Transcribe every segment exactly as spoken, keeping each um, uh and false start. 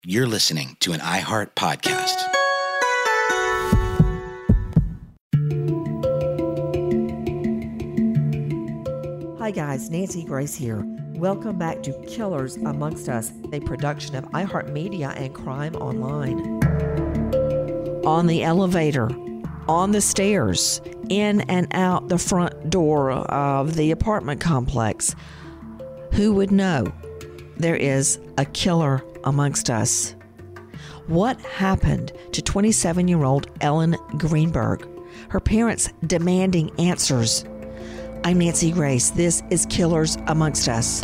You're listening to an iHeart podcast. Hi guys, Nancy Grace here. Welcome back to Killers Amongst Us, a production of iHeartMedia and Crime Online. On the elevator, on the stairs, in and out the front door of the apartment complex. Who would know there is a killer amongst us? What happened to twenty-seven-year-old Ellen Greenberg? Her parents demanding answers. I'm Nancy Grace. This is Killers Amongst Us.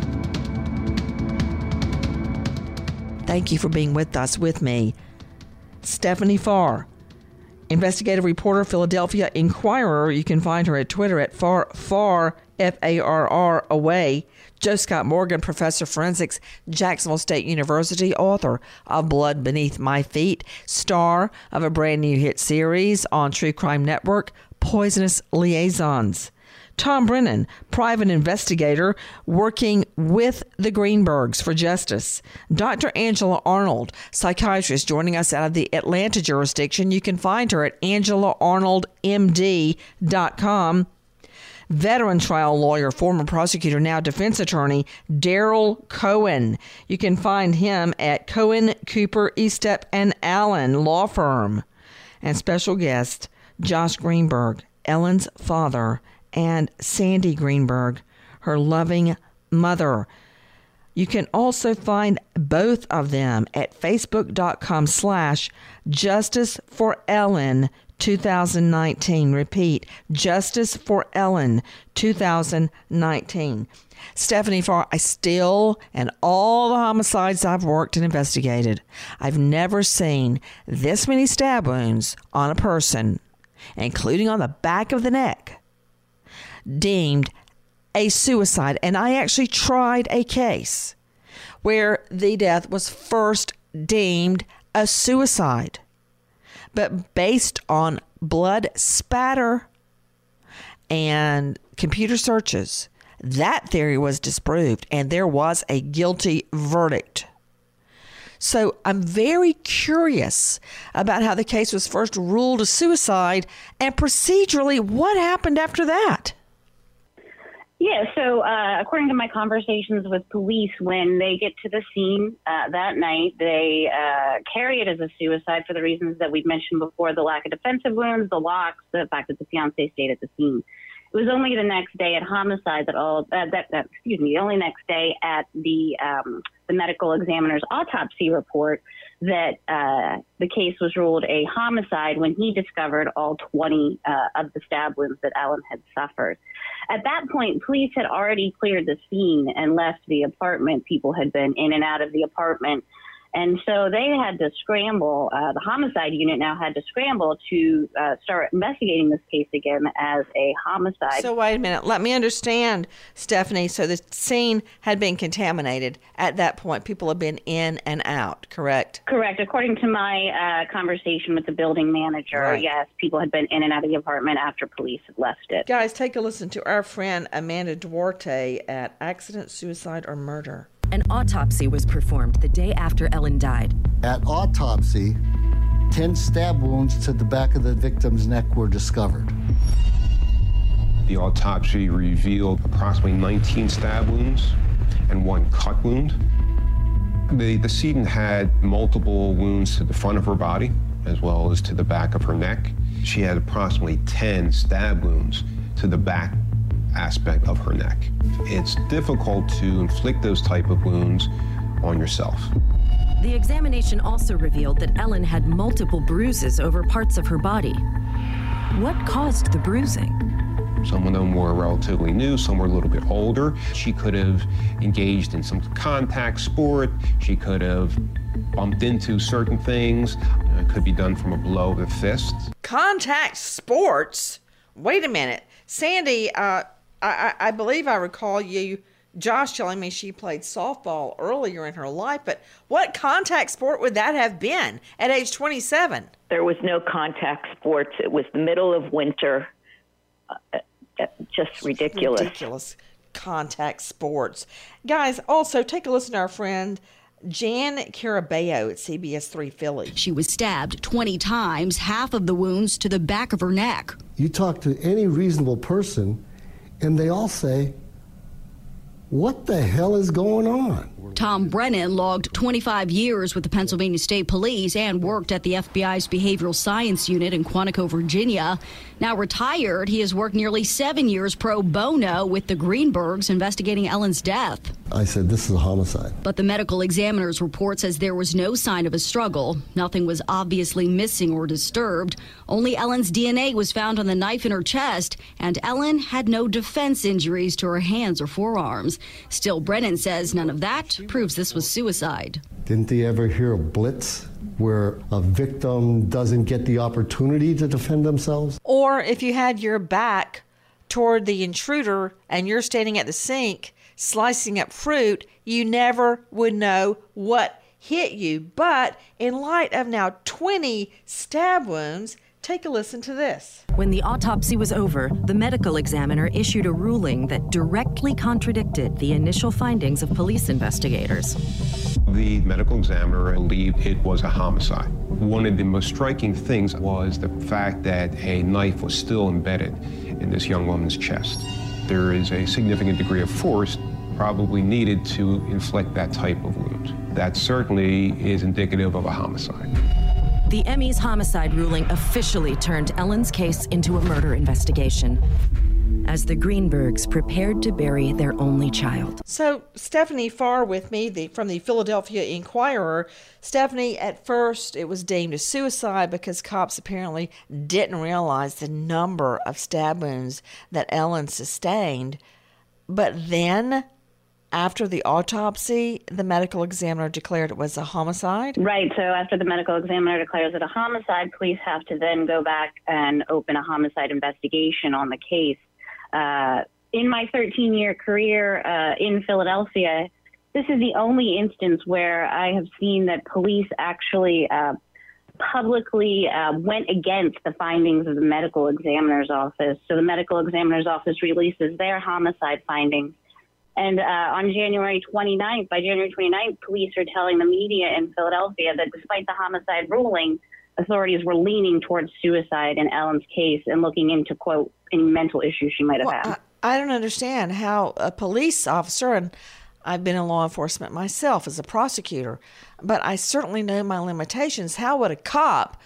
Thank you for being with us, with me, Stephanie Farr, investigative reporter, Philadelphia Inquirer. You can find her at Twitter at Farr, Farr, F A R R, away. Joe Scott Morgan, professor of forensics, Jacksonville State University, author of Blood Beneath My Feet, star of a brand new hit series on True Crime Network, Poisonous Liaisons. Tom Brennan, private investigator working with the Greenbergs for justice. Doctor Angela Arnold, psychiatrist, joining us out of the Atlanta jurisdiction. You can find her at angela arnold m d dot com. Veteran trial lawyer, former prosecutor, now defense attorney, Daryl Cohen. You can find him at Cohen, Cooper, Estep, and Allen Law Firm. And special guest, Josh Greenberg, Ellen's father, and Sandy Greenberg, her loving mother. You can also find both of them at facebook.com slash Justice for Ellen two thousand nineteen. Repeat, Justice for Ellen two thousand nineteen. Stephanie Farr, I still, and all the homicides I've worked and investigated, I've never seen this many stab wounds on a person, including on the back of the neck, deemed a suicide. And I actually tried a case where the death was first deemed a suicide, but based on blood spatter and computer searches, that theory was disproved and there was a guilty verdict. So I'm very curious about how the case was first ruled a suicide, and procedurally, what happened after that? Yeah, so uh, according to my conversations with police, when they get to the scene uh, that night, they uh, carry it as a suicide for the reasons that we've mentioned before: the lack of defensive wounds, the locks, the fact that the fiancé stayed at the scene. It was only the next day at homicide that all uh, that, that excuse me, the only next day at the um, the medical examiner's autopsy report that uh, the case was ruled a homicide, when he discovered all twenty uh, of the stab wounds that Ellen had suffered. At that point, police had already cleared the scene and left the apartment. People had been in and out of the apartment. And so they had to scramble. Uh, the homicide unit now had to scramble to uh, start investigating this case again as a homicide. So wait a minute. Let me understand, Stephanie. So the scene had been contaminated at that point. People had been in and out, correct? Correct. According to my uh, conversation with the building manager, right. Yes, people had been in and out of the apartment after police had left it. Guys, take a listen to our friend Amanda Duarte at Accident, Suicide, or Murder. An autopsy was performed the day after Ellen died. At autopsy, ten stab wounds to the back of the victim's neck were discovered. The autopsy revealed approximately nineteen stab wounds and one cut wound. The decedent had multiple wounds to the front of her body as well as to the back of her neck. She had approximately ten stab wounds to the back aspect of her neck. It's difficult to inflict those type of wounds on yourself. The examination also revealed that Ellen had multiple bruises over parts of her body. What caused the bruising? Some of them were relatively new, some were a little bit older. She could have engaged in some contact sport. She could have bumped into certain things. It could be done from a blow of the fist. Contact sports? Wait a minute. Sandy, uh, I, I believe I recall you, Josh, telling me she played softball earlier in her life, but what contact sport would that have been at age twenty-seven? There was no contact sports. It was the middle of winter. Uh, just ridiculous. Ridiculous contact sports. Guys, also take a listen to our friend Jan Caraballo at C B S three Philly. She was stabbed twenty times, half of the wounds to the back of her neck. You talk to any reasonable person, and they all say, what the hell is going on? Tom Brennan logged twenty-five years with the Pennsylvania State Police and worked at the F B I's Behavioral Science Unit in Quantico, Virginia. Now retired, he has worked nearly seven years pro bono with the Greenbergs investigating Ellen's death. I said, this is a homicide. But the medical examiner's report says there was no sign of a struggle. Nothing was obviously missing or disturbed. Only Ellen's D N A was found on the knife in her chest, and Ellen had no defense injuries to her hands or forearms. Still, Brennan says none of that proves this was suicide. Didn't they ever hear a blitz where a victim doesn't get the opportunity to defend themselves? Or if you had your back toward the intruder and you're standing at the sink slicing up fruit, you never would know what hit you. But in light of now twenty stab wounds, take a listen to this. When the autopsy was over, the medical examiner issued a ruling that directly contradicted the initial findings of police investigators. The medical examiner believed it was a homicide. One of the most striking things was the fact that a knife was still embedded in this young woman's chest. There is a significant degree of force probably needed to inflict that type of wound. That certainly is indicative of a homicide. The M E's homicide ruling officially turned Ellen's case into a murder investigation as the Greenbergs prepared to bury their only child. So Stephanie Farr with me the, from the Philadelphia Inquirer. Stephanie, at first it was deemed a suicide because cops apparently didn't realize the number of stab wounds that Ellen sustained. But then, after the autopsy, the medical examiner declared it was a homicide? Right. So after the medical examiner declares it a homicide, police have to then go back and open a homicide investigation on the case. Uh, in my thirteen-year career uh, in Philadelphia, this is the only instance where I have seen that police actually uh, publicly uh, went against the findings of the medical examiner's office. So the medical examiner's office releases their homicide findings. And uh, on January twenty-ninth, by January twenty-ninth, police are telling the media in Philadelphia that despite the homicide ruling, authorities were leaning towards suicide in Ellen's case and looking into, quote, any mental issues she might have well, had. I, I don't understand how a police officer, and I've been in law enforcement myself as a prosecutor, but I certainly know my limitations. How would a cop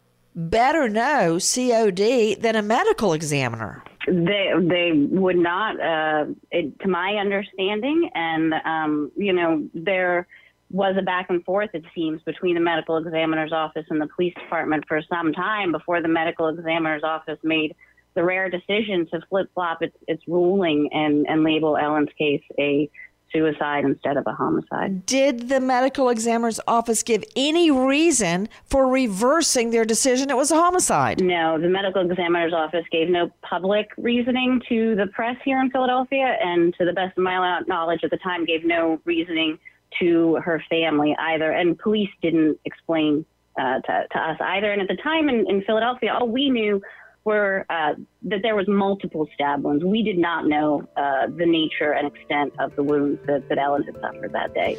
better know C O D than a medical examiner? They they would not, uh, it, to my understanding, and, um, you know, there was a back and forth, it seems, between the medical examiner's office and the police department for some time before the medical examiner's office made the rare decision to flip-flop its, its ruling and, and label Ellen's case a suicide instead of a homicide. Did the medical examiner's office give any reason for reversing their decision it was a homicide? No, the medical examiner's office gave no public reasoning to the press here in Philadelphia, and to the best of my knowledge at the time, gave no reasoning to her family either. And police didn't explain uh, to, to us either. And at the time in, in Philadelphia, all we knew were uh, that there was multiple stab wounds. We did not know uh, the nature and extent of the wounds that, that Ellen had suffered that day.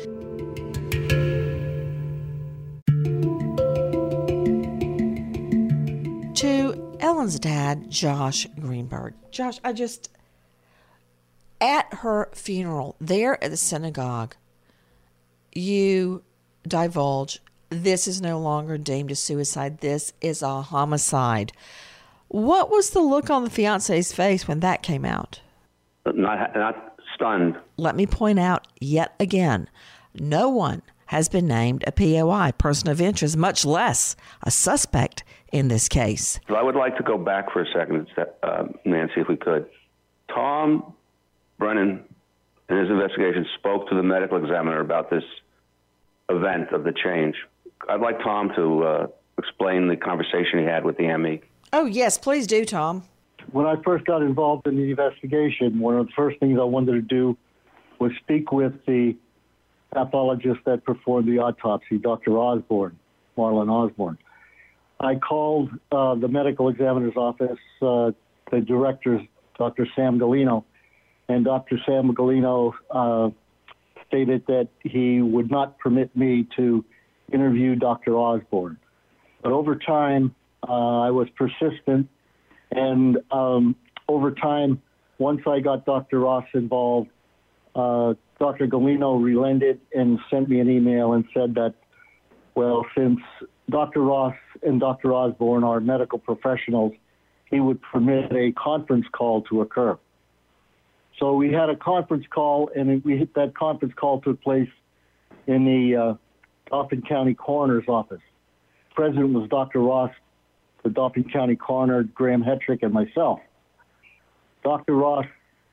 To Ellen's dad, Josh Greenberg. Josh, I just, at her funeral, there at the synagogue, you divulge, this is no longer deemed a suicide, this is a homicide. What was the look on the fiance's face when that came out? Not, not stunned. Let me point out yet again, no one has been named a P O I, person of interest, much less a suspect in this case. I would like to go back for a second, uh, Nancy, if we could. Tom Brennan, in his investigation, spoke to the medical examiner about this event of the change. I'd like Tom to uh, explain the conversation he had with the M E. Oh, yes, please do, Tom. When I first got involved in the investigation, one of the first things I wanted to do was speak with the pathologist that performed the autopsy, Doctor Osborne, Marlon Osborne. I called uh, the medical examiner's office, uh, the director, Doctor Sam Galino, and Doctor Sam Galino uh, stated that he would not permit me to interview Doctor Osborne. But over time, uh, I was persistent, and um, over time, once I got Doctor Ross involved, uh, Doctor Galino relented and sent me an email and said that, well, since Doctor Ross and Doctor Osborne are medical professionals, he would permit a conference call to occur. So we had a conference call, and we that conference call took place in the uh, Dauphin County Coroner's office. President was Doctor Ross, the Dauphin County Coroner, Graham Hetrick, and myself. Doctor Ross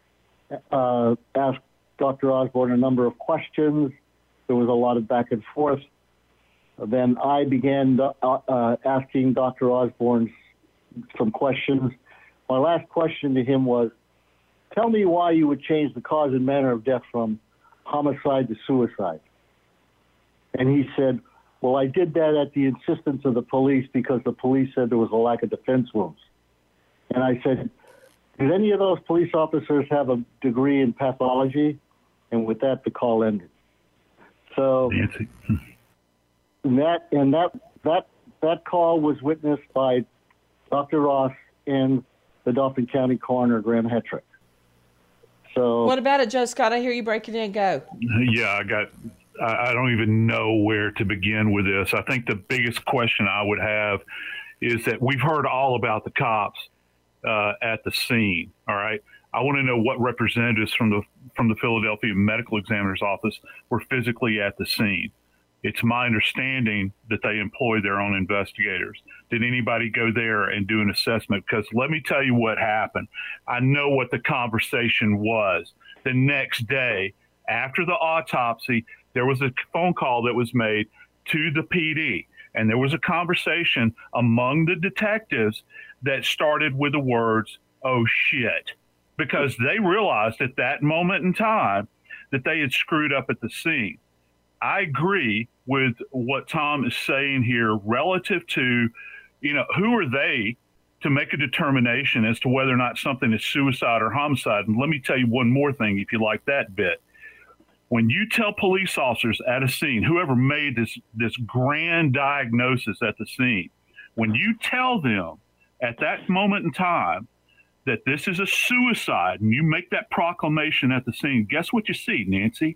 uh, asked Doctor Osborne a number of questions. There was a lot of back and forth. Then I began uh, uh, asking Doctor Osborne some questions. My last question to him was, tell me why you would change the cause and manner of death from homicide to suicide. And he said, well, I did that at the insistence of the police because the police said there was a lack of defense wounds. And I said, did any of those police officers have a degree in pathology? And with that, the call ended. So Nancy. and that and that that that call was witnessed by Doctor Ross and the Dauphin County Coroner, Graham Hetrick. So what about it, Joe Scott? I hear you breaking in. Go. Yeah, I got. I don't even know where to begin with this. I think the biggest question I would have is that we've heard all about the cops uh, at the scene. All right. I want to know what representatives from the from the Philadelphia Medical Examiner's Office were physically at the scene. It's my understanding that they employed their own investigators. Did anybody go there and do an assessment? Because let me tell you what happened. I know what the conversation was. The next day, after the autopsy, there was a phone call that was made to the P D, and there was a conversation among the detectives that started with the words, "Oh, shit," because they realized at that moment in time that they had screwed up at the scene. I agree with what Tom is saying here relative to, you know, who are they to make a determination as to whether or not something is suicide or homicide. And let me tell you one more thing, if you like that bit. When you tell police officers at a scene, whoever made this, this grand diagnosis at the scene, when you tell them at that moment in time that this is a suicide and you make that proclamation at the scene, guess what you see, Nancy?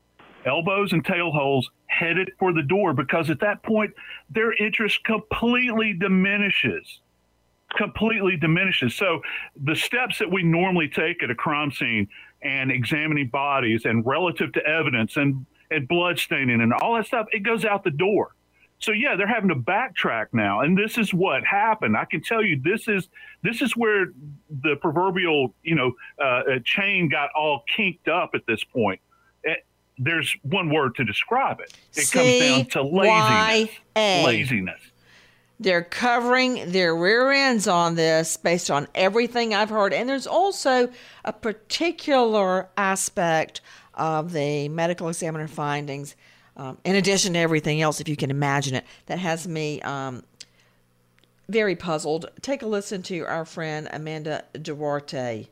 Elbows and tail holes headed for the door, because at that point, their interest completely diminishes. Completely diminishes. So the steps that we normally take at a crime scene and examining bodies and relative to evidence and, and blood staining and all that stuff, it goes out the door. So yeah, they're having to backtrack now. And this is what happened. I can tell you this is this is where the proverbial, you know, uh, chain got all kinked up at this point. It, there's one word to describe it. It C comes down to laziness. Y A. Laziness. They're covering their rear ends on this based on everything I've heard. And there's also a particular aspect of the medical examiner findings, um, in addition to everything else, if you can imagine it, that has me um, very puzzled. Take a listen to our friend Amanda Duarte.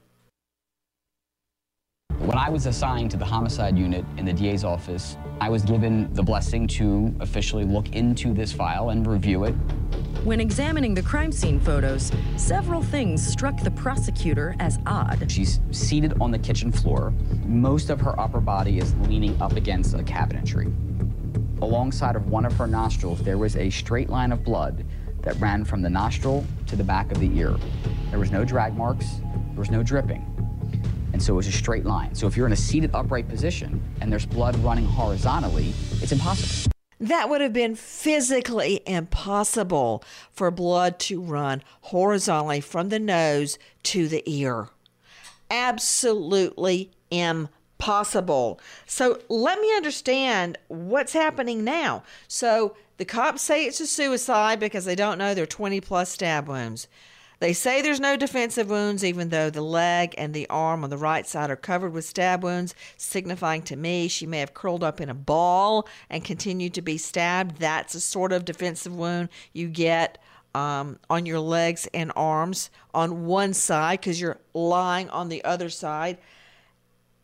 When I was assigned to the homicide unit in the D A's office, I was given the blessing to officially look into this file and review it. When examining the crime scene photos, several things struck the prosecutor as odd. She's seated on the kitchen floor. Most of her upper body is leaning up against a cabinetry. Alongside of one of her nostrils, there was a straight line of blood that ran from the nostril to the back of the ear. There was no drag marks, there was no dripping. And so it was a straight line. So if you're in a seated upright position and there's blood running horizontally, it's impossible. That would have been physically impossible for blood to run horizontally from the nose to the ear. Absolutely impossible. So let me understand what's happening now. So the cops say it's a suicide because they don't know there are twenty plus stab wounds. They say there's no defensive wounds, even though the leg and the arm on the right side are covered with stab wounds, signifying to me she may have curled up in a ball and continued to be stabbed. That's a sort of defensive wound you get um, on your legs and arms on one side because you're lying on the other side.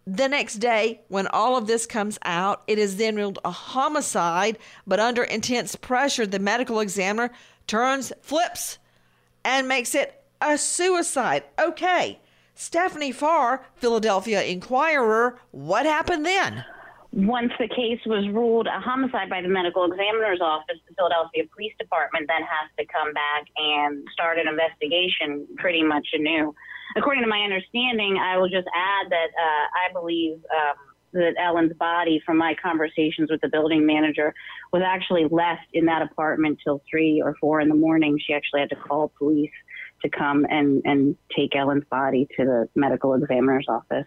The next day, when all of this comes out, it is then ruled a homicide, but under intense pressure, the medical examiner turns, flips, and makes it a suicide. Okay, Stephanie Farr, Philadelphia Inquirer, what happened then? Once the case was ruled a homicide by the medical examiner's office, the Philadelphia Police Department then has to come back and start an investigation pretty much anew. According to my understanding, I will just add that uh, I believe um, that Ellen's body, from my conversations with the building manager, was actually left in that apartment till three or four in the morning. She actually had to call police to come and, and take Ellen's body to the medical examiner's office.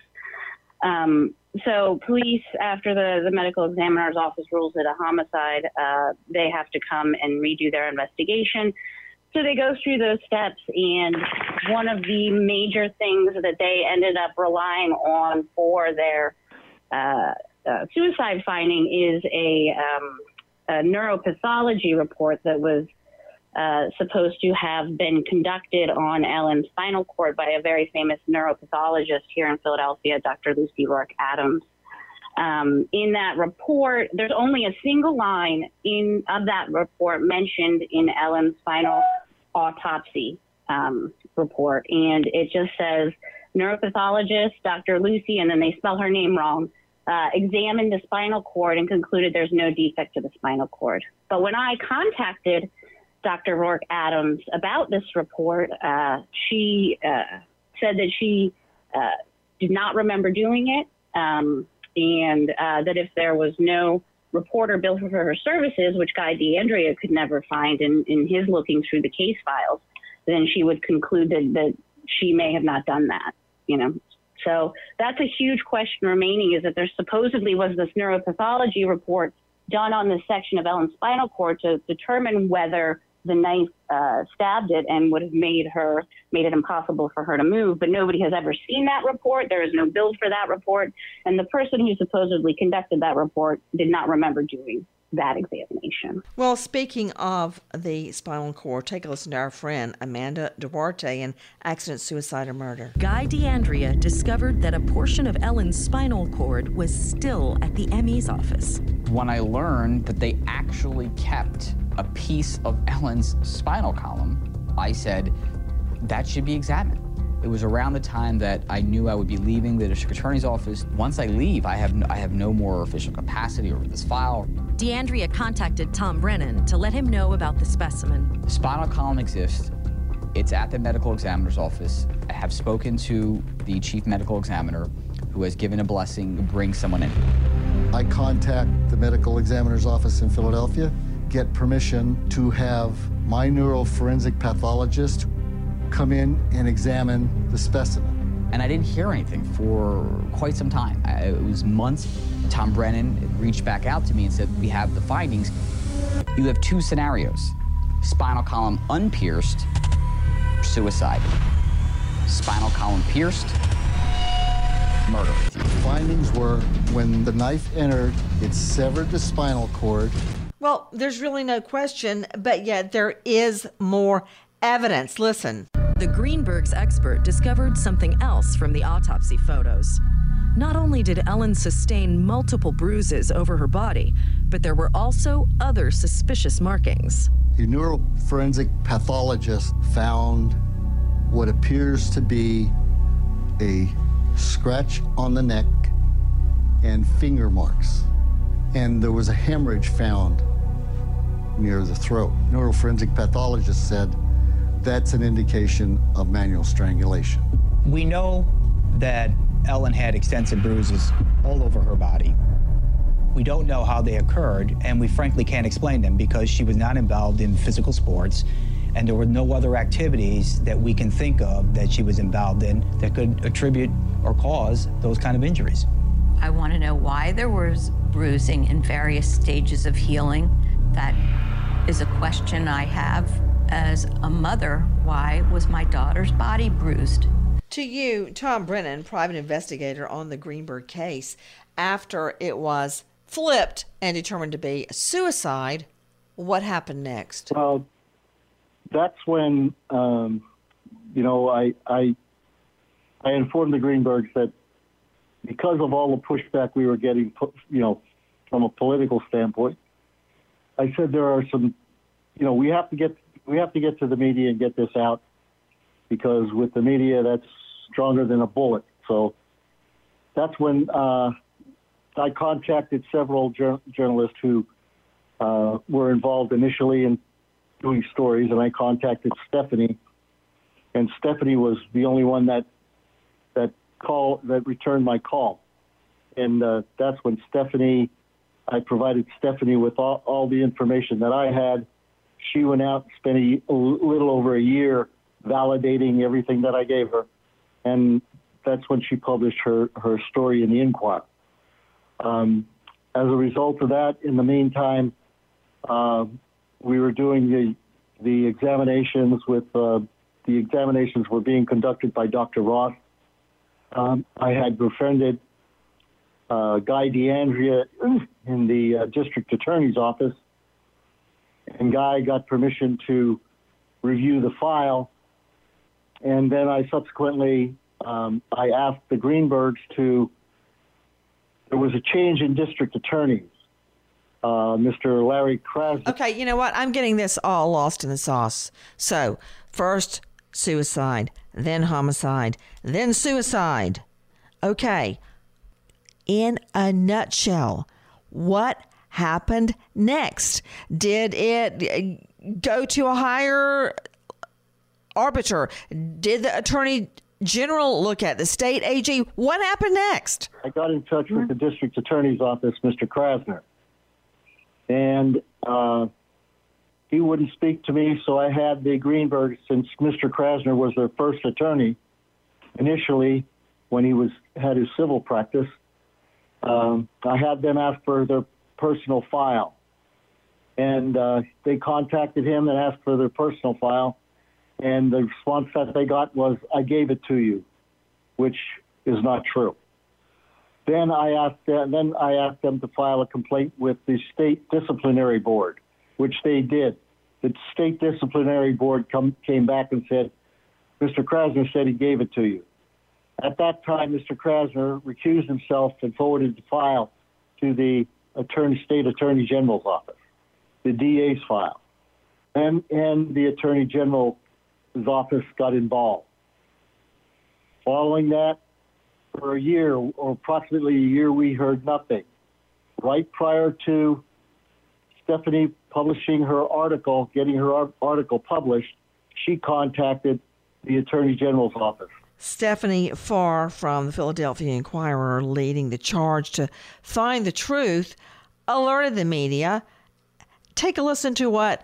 Um, so police, after the, the medical examiner's office rules it a homicide, uh, they have to come and redo their investigation. So they go through those steps, and one of the major things that they ended up relying on for their uh, uh, suicide finding is a, um, a neuropathology report that was uh, supposed to have been conducted on Ellen's spinal cord by a very famous neuropathologist here in Philadelphia, Doctor Lucy Rourke Adams. Um, in that report, there's only a single line in of that report mentioned in Ellen's final autopsy um, report, and it just says neuropathologist Doctor Lucy, and then they spell her name wrong, uh, examined the spinal cord and concluded there's no defect to the spinal cord. But when I contacted Doctor Rourke Adams about this report, uh, she uh, said that she uh, did not remember doing it, um, and uh, that if there was no reporter billed for her services, which Guy DeAndrea could never find in, in his looking through the case files, then she would conclude that, that she may have not done that, you know. So that's a huge question remaining, is that there supposedly was this neuropathology report done on this section of Ellen's spinal cord to determine whether the knife uh, stabbed it and would have made her, made it impossible for her to move. But nobody has ever seen that report. There is no build for that report. And the person who supposedly conducted that report did not remember doing that examination. Well, speaking of the spinal cord, take a listen to our friend Amanda Duarte in Accident, Suicide, or Murder. Guy DeAndrea discovered that a portion of Ellen's spinal cord was still at the M E's office. When I learned that they actually kept a piece of Ellen's spinal column, I said, that should be examined. It was around the time that I knew I would be leaving the district attorney's office. Once I leave, I have no, I have no more official capacity over this file. DeAndrea contacted Tom Brennan to let him know about the specimen. The spinal column exists. It's at the medical examiner's office. I have spoken to the chief medical examiner, who has given a blessing to bring someone in. I contact the medical examiner's office in Philadelphia, get permission to have my neuroforensic pathologist come in and examine the specimen. And I didn't hear anything for quite some time. I, it was months. Tom Brennan reached back out to me and said, we have the findings. You have two scenarios. Spinal column unpierced, suicide. Spinal column pierced, murder. The findings were when the knife entered, it severed the spinal cord. Well, there's really no question, but yet there is more evidence. Listen. The Greenberg's expert discovered something else from the autopsy photos. Not only did Ellen sustain multiple bruises over her body, but there were also other suspicious markings. The neuroforensic pathologist found what appears to be a scratch on the neck and finger marks. And there was a hemorrhage found near the throat. Neuroforensic pathologist said that's an indication of manual strangulation. We know that Ellen had extensive bruises all over her body. We don't know how they occurred, and we frankly can't explain them because she was not involved in physical sports, and there were no other activities that we can think of that she was involved in that could attribute or cause those kind of injuries. I want to know why there was bruising in various stages of healing. That is a question I have as a mother. Why was my daughter's body bruised? To you, Tom Brennan, private investigator on the Greenberg case, after it was flipped and determined to be a suicide, what happened next? Well, that's when, um, you know, I, I, I informed the Greenbergs that because of all the pushback we were getting, you know, from a political standpoint, I said there are some, you know, we have to get we have to get to the media and get this out, because with the media, that's stronger than a bullet. So that's when uh, I contacted several jur- journalists who uh, were involved initially in doing stories, and I contacted Stephanie, and Stephanie was the only one that that call that returned my call, and uh, that's when Stephanie, I provided Stephanie with all, all the information that I had. She went out and spent a, a little over a year validating everything that I gave her, and that's when she published her, her story in the Inquirer. Um, as a result of that, in the meantime, uh, we were doing the the examinations with uh, the examinations were being conducted by Doctor Ross. Um, I had befriended uh, Guy DeAndrea in the uh, district attorney's office, and Guy got permission to review the file. And then I subsequently, um, I asked the Greenbergs to, there was a change in district attorneys. Uh, Mister Larry Krasner. Okay, you know what? I'm getting this all lost in the sauce. So, first suicide, then homicide, then suicide. Okay. In a nutshell, what happened next? Did it go to a higher arbiter? Did the attorney general look at the state A G? What happened next? I got in touch with the district attorney's office, Mister Krasner, and uh, he wouldn't speak to me, so I had the Greenberg, since Mister Krasner was their first attorney initially when he was had his civil practice, um, I had them ask for their personal file. And uh, they contacted him and asked for their personal file, and the response that they got was, I gave it to you, which is not true. Then I asked them, then I asked them to file a complaint with the state disciplinary board, which they did. The state disciplinary board come, came back and said, Mister Krasner said he gave it to you. At that time, Mister Krasner recused himself and forwarded the file to the attorney, state attorney general's office, the D A's file, and and the attorney general's office got involved. Following that, for a year, or approximately a year, we heard nothing. Right prior to Stephanie publishing her article, getting her article published, she contacted the Attorney General's office. Stephanie Farr from the Philadelphia Inquirer, leading the charge to find the truth, alerted the media. Take a listen to what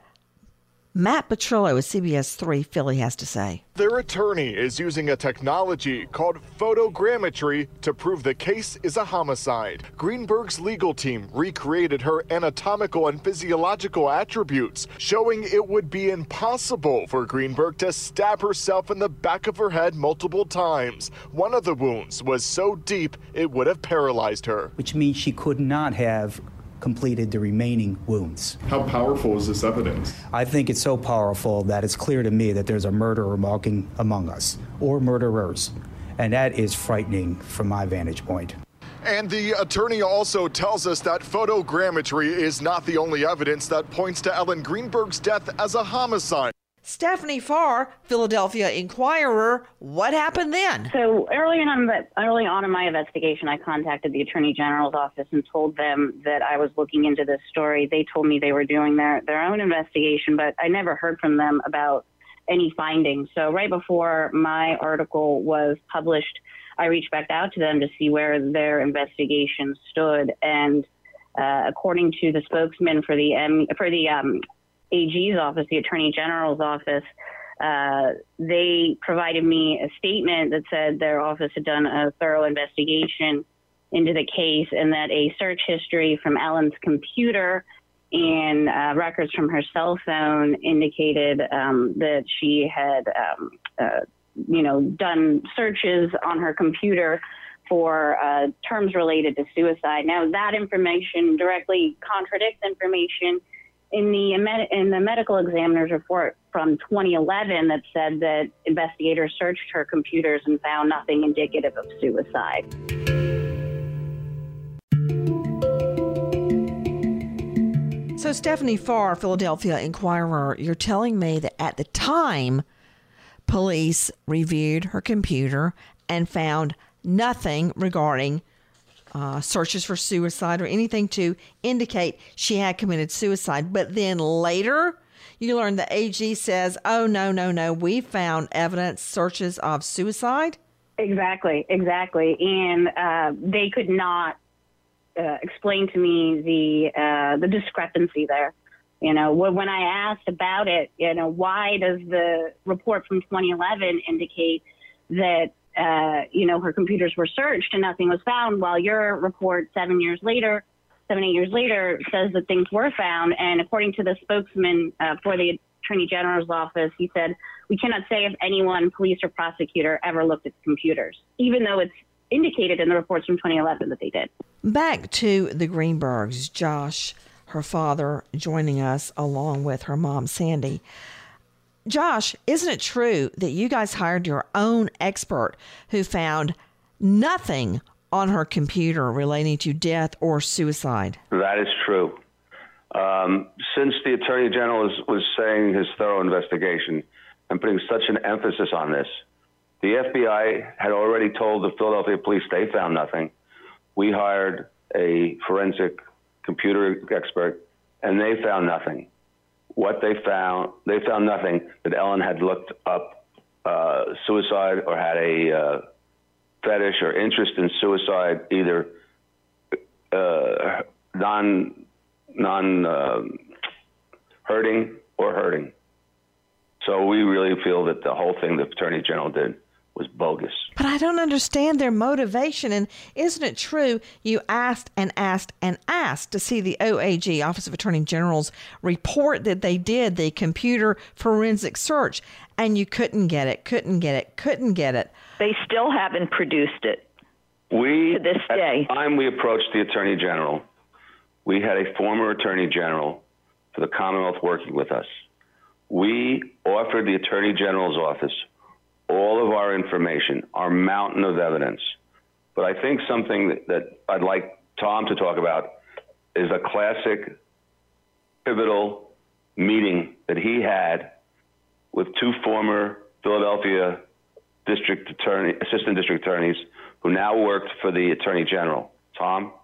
Matt Petrillo with C B S three Philly has to say. Their attorney is using a technology called photogrammetry to prove the case is a homicide. Greenberg's legal team recreated her anatomical and physiological attributes, showing it would be impossible for Greenberg to stab herself in the back of her head multiple times. One of the wounds was so deep it would have paralyzed her. Which means she could not have completed the remaining wounds. How powerful is this evidence? I think it's so powerful that it's clear to me that there's a murderer walking among us, or murderers, and that is frightening from my vantage point. And the attorney also tells us that photogrammetry is not the only evidence that points to Ellen Greenberg's death as a homicide. Stephanie Farr, Philadelphia Inquirer, what happened then? So early on, early on in my investigation, I contacted the Attorney General's office and told them that I was looking into this story. They told me they were doing their, their own investigation, but I never heard from them about any findings. So right before my article was published, I reached back out to them to see where their investigation stood. And uh, according to the spokesman for the M, for the um, A G's office, the Attorney General's office, uh, they provided me a statement that said their office had done a thorough investigation into the case and that a search history from Ellen's computer and uh, records from her cell phone indicated um, that she had, um, uh, you know, done searches on her computer for uh, terms related to suicide. Now, that information directly contradicts information in the in the medical examiner's report from twenty eleven that said that investigators searched her computers and found nothing indicative of suicide. So, Stephanie Farr, Philadelphia Inquirer, you're telling me that at the time, police reviewed her computer and found nothing regarding uh, searches for suicide or anything to indicate she had committed suicide. But then later, you learn the A G says, oh, no, no, no, we found evidence, searches of suicide? Exactly, exactly. And uh, they could not uh, explain to me the uh, the discrepancy there. You know, when I asked about it, you know, why does the report from twenty eleven indicate that, uh, you know, her computers were searched and nothing was found, while your report seven years later, seven, eight years later, says that things were found. And according to the spokesman uh, for the Attorney General's office, he said, we cannot say if anyone, police or prosecutor, ever looked at the computers, even though it's indicated in the reports from twenty eleven that they did. Back to the Greenbergs, Josh, her father, joining us along with her mom, Sandy. Josh, isn't it true that you guys hired your own expert who found nothing on her computer relating to death or suicide? That is true. Um, since the Attorney General was, was saying his thorough investigation and putting such an emphasis on this, the F B I had already told the Philadelphia police they found nothing. We hired a forensic computer expert, and they found nothing. What they found, they found nothing that Ellen had looked up uh, suicide or had a uh, fetish or interest in suicide, either uh, non non uh, hurting or hurting. So we really feel that the whole thing the Attorney General did was bogus. But I don't understand their motivation. And isn't it true you asked and asked and asked to see the O A G, Office of Attorney General's report that they did, the computer forensic search, and you couldn't get it, couldn't get it, couldn't get it? They still haven't produced it. We, to this day. At the time we approached the Attorney General, we had a former Attorney General for the Commonwealth working with us. We offered the Attorney General's office all of our information, our mountain of evidence. But I think something that, that I'd like Tom to talk about is a classic, pivotal meeting that he had with two former Philadelphia district attorney, assistant district attorneys who now worked for the Attorney General. Tom?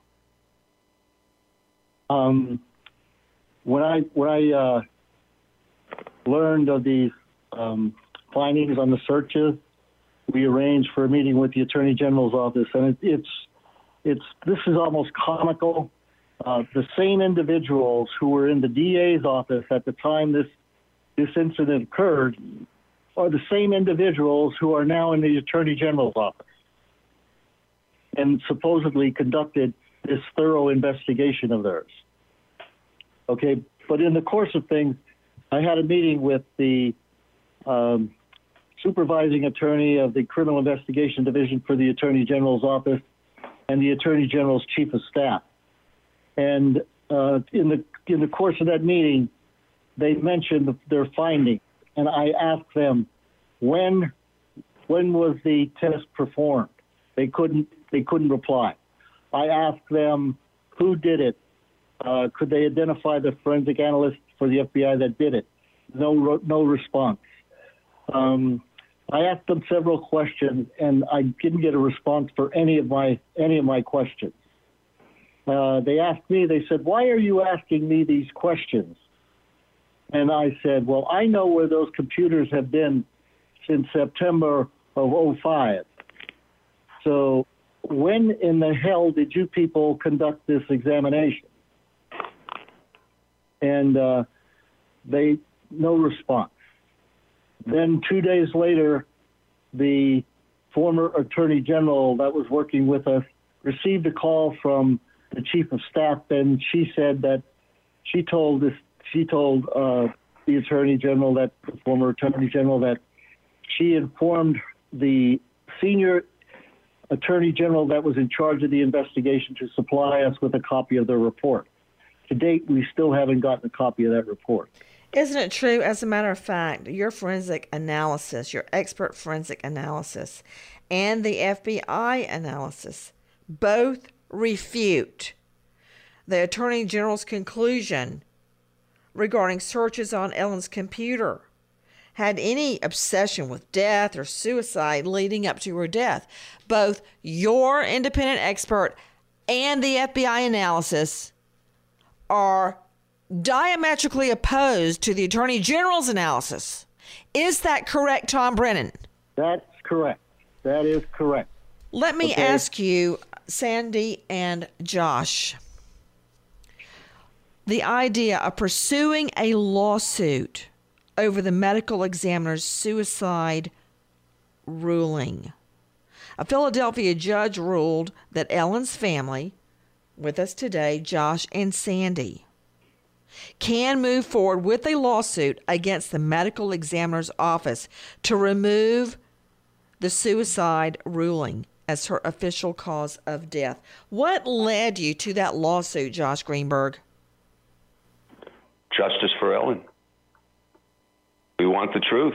Um, when I when I uh, learned of these um, findings on the searches, we arranged for a meeting with the Attorney General's office, and it, it's it's this is almost comical. Uh, the same individuals who were in the D A's office at the time this this incident occurred are the same individuals who are now in the Attorney General's office and supposedly conducted this thorough investigation of theirs. Okay, but in the course of things, I had a meeting with the um, supervising attorney of the Criminal Investigation Division for the Attorney General's office and the Attorney General's chief of staff. And uh, in the in the course of that meeting, they mentioned their findings, and I asked them when when was the test performed. They couldn't they couldn't reply. I asked them who did it. Uh, could they identify the forensic analyst for the F B I that did it? No no response. Um, I asked them several questions, and I didn't get a response for any of my any of my questions. Uh, they asked me, they said, why are you asking me these questions? And I said, well, I know where those computers have been since September of oh five. So when in the hell did you people conduct this examination? And uh, they, no response. Then two days later, the former Attorney General that was working with us received a call from the chief of staff, and she said that she told this, she told uh, the Attorney General, that the former Attorney General, that she informed the senior Attorney General that was in charge of the investigation to supply us with a copy of the report. To date, we still haven't gotten a copy of that report. Isn't it true, as a matter of fact, your forensic analysis, your expert forensic analysis, and the F B I analysis both refute the Attorney General's conclusion regarding searches on Ellen's computer had any obsession with death or suicide leading up to her death. Both your independent expert and the F B I analysis are diametrically opposed to the Attorney General's analysis. Is that correct, Tom Brennan? That's correct. That is correct. Let me Okay. ask you, Sandy and Josh, the idea of pursuing a lawsuit over the medical examiner's suicide ruling. A Philadelphia judge ruled that Ellen's family, with us today, Josh and Sandy, can move forward with a lawsuit against the medical examiner's office to remove the suicide ruling as her official cause of death. What led you to that lawsuit, Josh Greenberg? Justice for Ellen. We want the truth.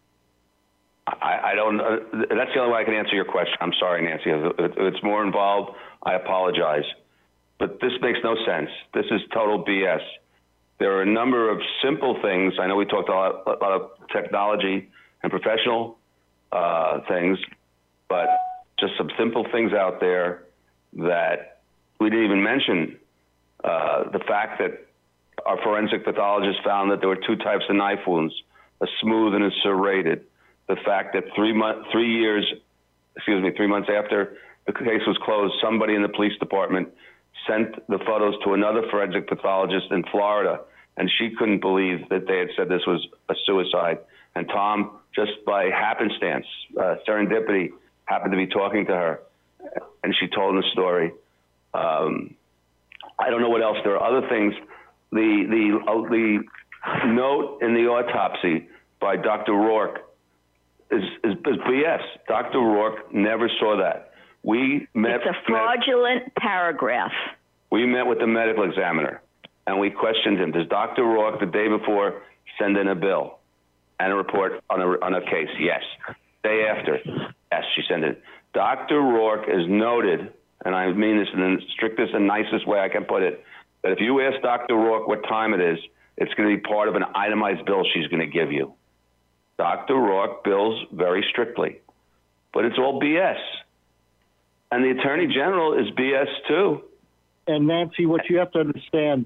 I, I don't. Uh, that's the only way I can answer your question. I'm sorry, Nancy. If it's more involved, I apologize. But this makes no sense. This is total B S. There are a number of simple things. I know we talked a lot, a lot of technology and professional uh, things, but just some simple things out there that we didn't even mention. Uh, the fact that our forensic pathologist found that there were two types of knife wounds, a smooth and a serrated. The fact that three month, three years, excuse me, three months after the case was closed, somebody in the police department sent the photos to another forensic pathologist in Florida, and she couldn't believe that they had said this was a suicide. And Tom, just by happenstance, uh, serendipity, happened to be talking to her, and she told him the story. Um, I don't know what else. There are other things. The the uh, the note in the autopsy by Doctor Rourke is, is, is B S. Doctor Rourke never saw that. We met. It's a fraudulent met, paragraph. We met with the medical examiner, and we questioned him. Does Doctor Rourke the day before send in a bill and a report on a on a case? Yes. Day after, yes, she sent it. Doctor Rourke is noted, and I mean this in the strictest and nicest way I can put it, that if you ask Doctor Rourke what time it is, it's going to be part of an itemized bill she's going to give you. Doctor Rourke bills very strictly, but it's all B S. And the Attorney General is B S too. And Nancy, what you have to understand,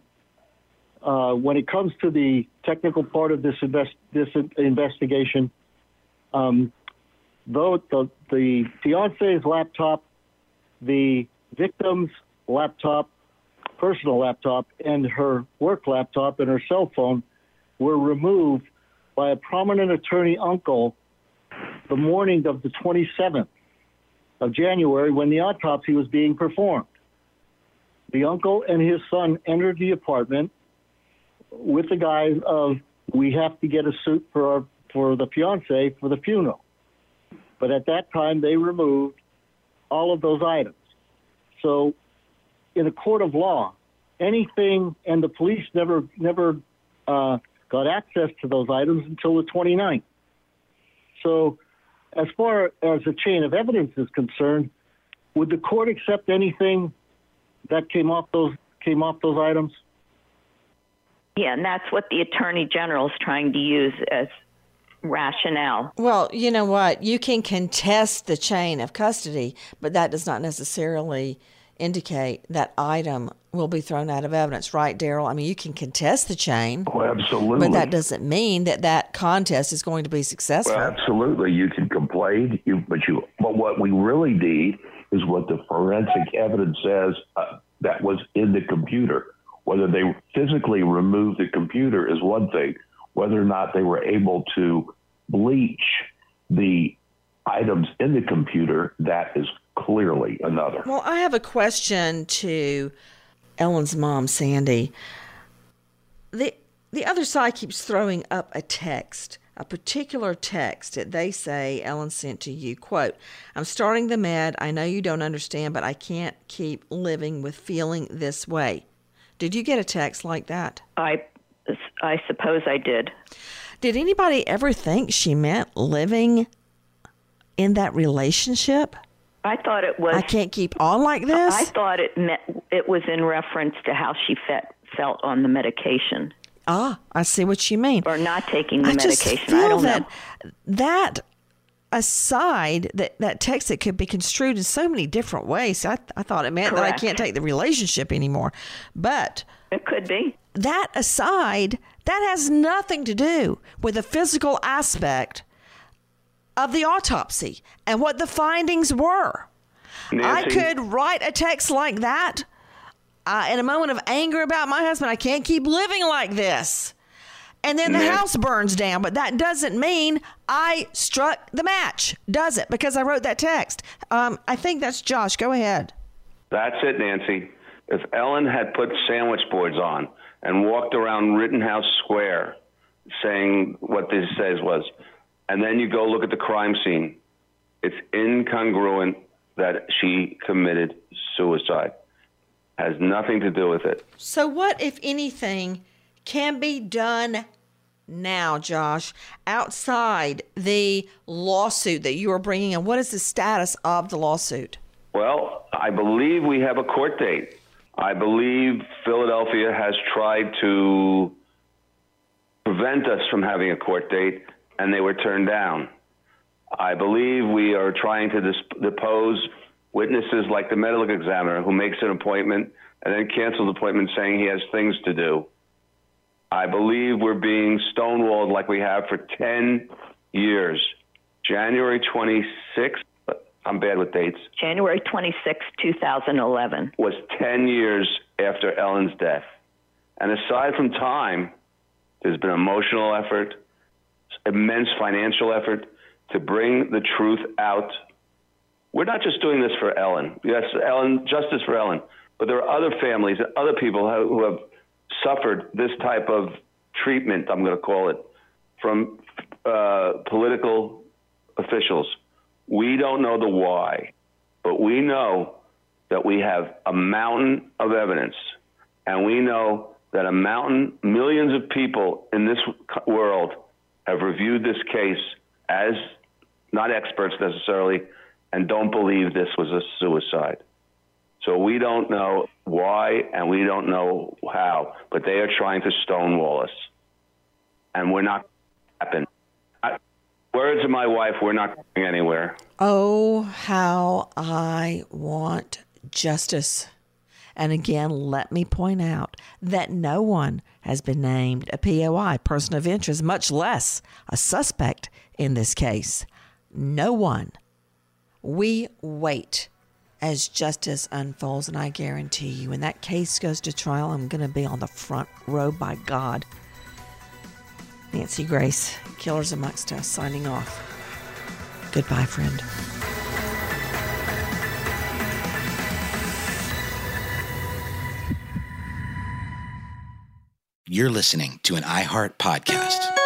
uh, when it comes to the technical part of this, invest, this investigation, um, though the, the fiance's laptop, the victim's laptop, personal laptop, and her work laptop and her cell phone were removed by a prominent attorney uncle the morning of the twenty-seventh of January when the autopsy was being performed. The uncle and his son entered the apartment with the guise of, we have to get a suit for our, for the fiance for the funeral. But at that time, they removed all of those items. So in a court of law, anything, and the police never never uh, got access to those items until the twenty-ninth. So as far as the chain of evidence is concerned, would the court accept anything that came off those came off those items? Yeah, and that's what the Attorney General is trying to use as rationale. Well, you know what? You can contest the chain of custody, but that does not necessarily indicate that item will be thrown out of evidence, right, Daryl? I mean, you can contest the chain. Oh, absolutely. But that doesn't mean that that contest is going to be successful. Well, absolutely. You can complain, you, but you. But what we really need is what the forensic evidence says uh, that was in the computer. Whether they physically removed the computer is one thing. Whether or not they were able to bleach the items in the computer, that is clearly another. Well, I have a question to Ellen's mom, Sandy. The the other side keeps throwing up a text, a particular text that they say Ellen sent to you. Quote, "I'm starting the med. I know you don't understand, but I can't keep living with feeling this way." Did you get a text like that? I, I suppose I did. Did anybody ever think she meant living in that relationship? I thought it was. I can't keep on like this? I thought it meant it was in reference to how she fe- felt on the medication. Ah, I see what you mean. Or not taking the I just medication. feel I don't that, know. That aside, that, that text that could be construed in so many different ways. I, I thought it meant Correct. that I can't take the relationship anymore. But it could be. That aside, that has nothing to do with the physical aspect of the autopsy and what the findings were. Nancy, I could write a text like that uh, in a moment of anger about my husband. I can't keep living like this. And then the Nancy, house burns down. But that doesn't mean I struck the match, does it? Because I wrote that text. Um, I think that's Josh. Go ahead. That's it, Nancy. If Ellen had put sandwich boards on and walked around Rittenhouse Square saying what this says was, and then you go look at the crime scene, it's incongruent that she committed suicide. Has nothing to do with it. So what, if anything, can be done now, Josh, outside the lawsuit that you are bringing in? What is the status of the lawsuit? Well, I believe we have a court date. I believe Philadelphia has tried to prevent us from having a court date, and they were turned down. I believe we are trying to dis- depose witnesses like the medical examiner who makes an appointment and then cancels the appointment saying he has things to do. I believe we're being stonewalled like we have for ten years. January twenty-sixth, I'm bad with dates. January twenty-sixth, two thousand eleven. Was ten years after Ellen's death. And aside from time, there's been emotional effort, immense financial effort to bring the truth out. We're not just doing this for Ellen. Yes, Ellen, justice for Ellen. But there are other families and other people who have suffered this type of treatment, I'm going to call it, from uh, political officials. We don't know the why, but we know that we have a mountain of evidence, and we know that a mountain, millions of people in this world have reviewed this case as not experts necessarily, and don't believe this was a suicide. So we don't know why, and we don't know how, but they are trying to stonewall us, and we're not happen. I, words of my wife, we're not going anywhere. Oh, how I want justice. And again, let me point out that no one has been named a P O I, person of interest, much less a suspect in this case. No one. We wait as justice unfolds, and I guarantee you, when that case goes to trial, I'm going to be on the front row, by God. Nancy Grace, Killers Amongst Us, signing off. Goodbye, friend. You're listening to an iHeart podcast.